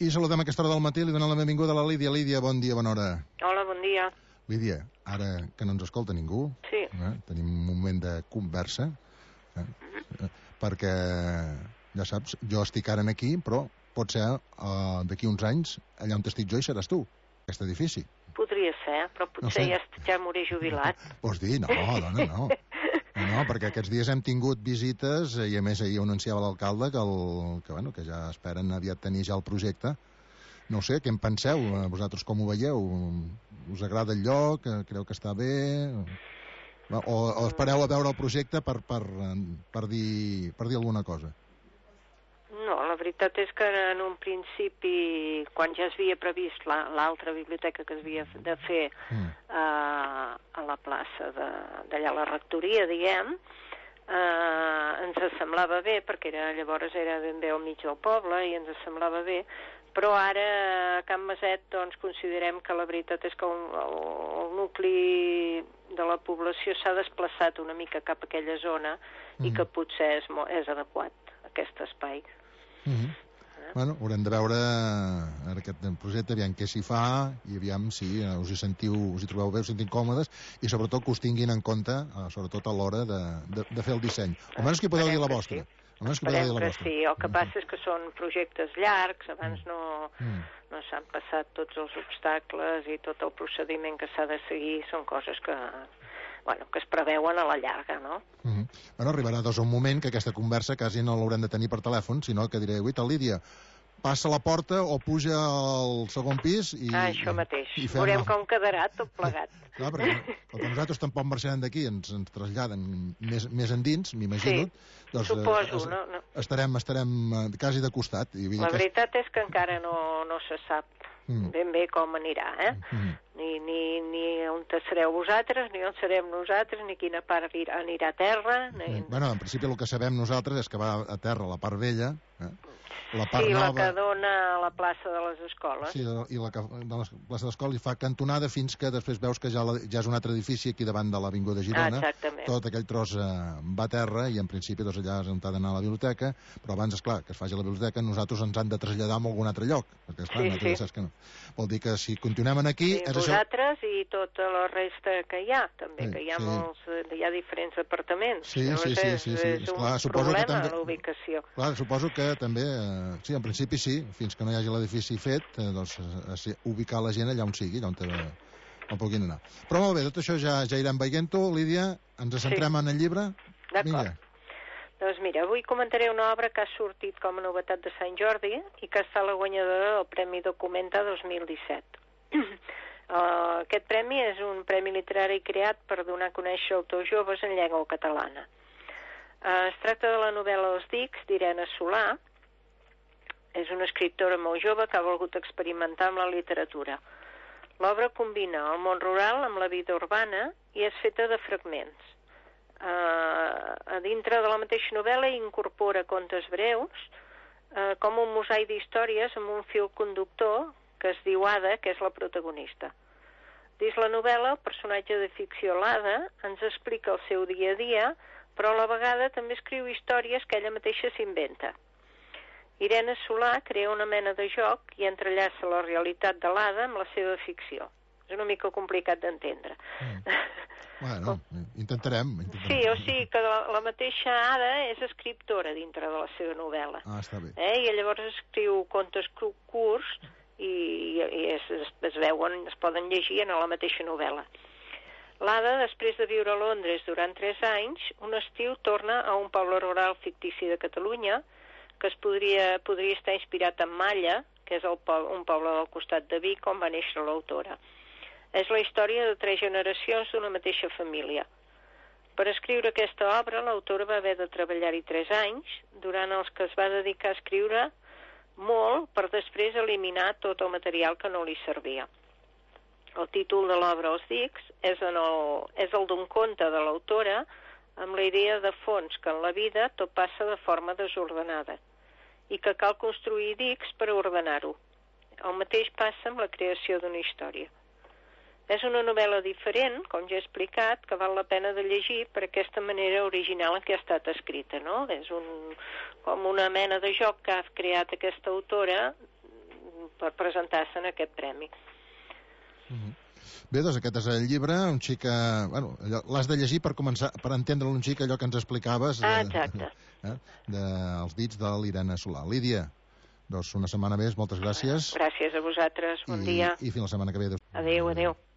I saludem a aquesta hora del matí, li donem la benvinguda a la Lídia. Lídia, bon dia, bona hora. Hola, bon dia. Lídia, ara que no ens escolta ningú, sí. Tenim un moment de conversa, perquè, ja saps, jo estic ara aquí, però pot ser d'aquí uns anys, allà on estic jo hi seràs tu, aquest edifici. Podria ser, però potser no sé. ja m'hauré jubilat. Vols dir? No, dona, no. No, perquè aquests dies hem tingut visites i a més ahir ho anunciava l'alcalde que ja esperen aviat tenir ja el projecte. No sé, què en penseu? Vosaltres com ho veieu? Us agrada el lloc? Creu que està bé? O espereu a veure el projecte per dir alguna cosa? No, la veritat és que en un principi, quan ja es havia previst l'altra biblioteca que es havia de fer a la plaça d'allà a la rectoria, diguem, ens semblava bé, perquè llavors era ben bé al mig del poble i ens semblava bé, però ara a Can Maset doncs considerem que la veritat és que el nucli de la població s'ha desplaçat una mica cap a aquella zona i que potser és adequat aquest espai. Bueno, haurem de veure aquest projecte, aviam què s'hi fa i aviam si us hi trobeu bé, us sentiu còmodes i sobretot que us tinguin en compte, sobretot a l'hora de fer el disseny. Almenys que podeu dir la vostra. Esperem que sí. El que passa és que són projectes llargs, abans no s'han passat tots els obstacles i tot el procediment que s'ha de seguir, són coses que es preveuen a la llarga, no? Bueno, arribarà un moment que aquesta conversa quasi no l'haurem de tenir per telèfon, sinó que diré, uita, Lídia, passa la porta o puja al segon pis i... això mateix. Veurem com quedarà tot plegat. Clar, perquè com nosaltres tampoc marxarem d'aquí, ens traslladen més endins, m'imagino. Sí, doncs, suposo, no? Estarem quasi de costat. La veritat és que encara no se sap ben bé com anirà, ni on sereu vosaltres, ni on serem nosaltres, ni quina part anirà a terra. Bueno, en principi el que sabem nosaltres és que va a terra la part vella, la part nova... la que dona a la plaça de les escoles. Sí, i la plaça de l'escola i fa cantonada fins que després veus que ja és un altre edifici aquí davant de l'Avinguda Girona. Exactament. Tot aquell tros va a terra i en principi allà és on ha d'anar a la biblioteca, però abans, esclar, que es faci a la biblioteca nosaltres ens han de traslladar a algun altre lloc, perquè esclar, nosaltres ja saps que no. Vol dir que si continuem aquí... Sí, vosaltres i tota la resta que hi ha, també, que hi ha diferents apartaments. Sí. És un problema a l'ubicació. Clar, suposo que també... Sí, en principi sí, fins que no hi hagi l'edifici fet, doncs ubicar la gent allà on sigui, allà on puguin anar. Però molt bé, tot això ja irem veient-ho. Lídia, ens centrem en el llibre? D'acord. Doncs mira, avui comentaré una obra que ha sortit com a novetat de Sant Jordi i que està la guanyadora del Premi Documenta 2017. Aquest premi és un premi literari creat per donar a conèixer autors joves en llengua catalana. Es tracta de la novel·la Els Dics, d'Irene Solà. És una escriptora molt jove que ha volgut experimentar amb la literatura. L'obra combina el món rural amb la vida urbana i és feta de fragments. A dintre de la mateixa novel·la incorpora contes breus, com un mosaic d'històries amb un fil conductor que es diu Ada, que és la protagonista. Dins la novel·la, el personatge de ficció l'Ada ens explica el seu dia a dia, però a la vegada també escriu històries que ella mateixa s'inventa. Irene Solà crea una mena de joc i entrellaça la realitat de l'Ada amb la seva ficció. És una mica complicat d'entendre. Bueno, intentarem. Sí, o sigui que la mateixa Ada és escriptora dintre de la seva novel·la. Està bé. I llavors escriu contes curts i es veuen, es poden llegir en la mateixa novel·la. L'Ada, després de viure a Londres durant 3 anys, un estiu torna a un poble rural fictici de Catalunya que podria estar inspirat en Malla, que és un poble del costat de Vic on va néixer l'autora. És la història de 3 generacions d'una mateixa família. Per escriure aquesta obra, l'autora va haver de treballar-hi 3 anys, durant els que es va dedicar a escriure molt per després eliminar tot el material que no li servia. El títol de l'obra Els Dics és el d'un conte de l'autora amb la idea de fons que en la vida tot passa de forma desordenada i que cal construir dics per ordenar-ho. El mateix passa amb la creació d'una història. És una novel·la diferent, com ja he explicat, que val la pena de llegir per aquesta manera original en què ha estat escrita, no? És com una mena de joc que ha creat aquesta autora per presentar-se en aquest premi. Bé, doncs aquest és el llibre, un xic... Bueno, l'has de llegir per començar, per entendre un xic allò que ens explicaves... Exacte. Dels dits de l'Irene Solà. Lídia, doncs una setmana més, moltes gràcies. Gràcies a vosaltres, bon dia. I fins la setmana que ve. Adéu, adéu.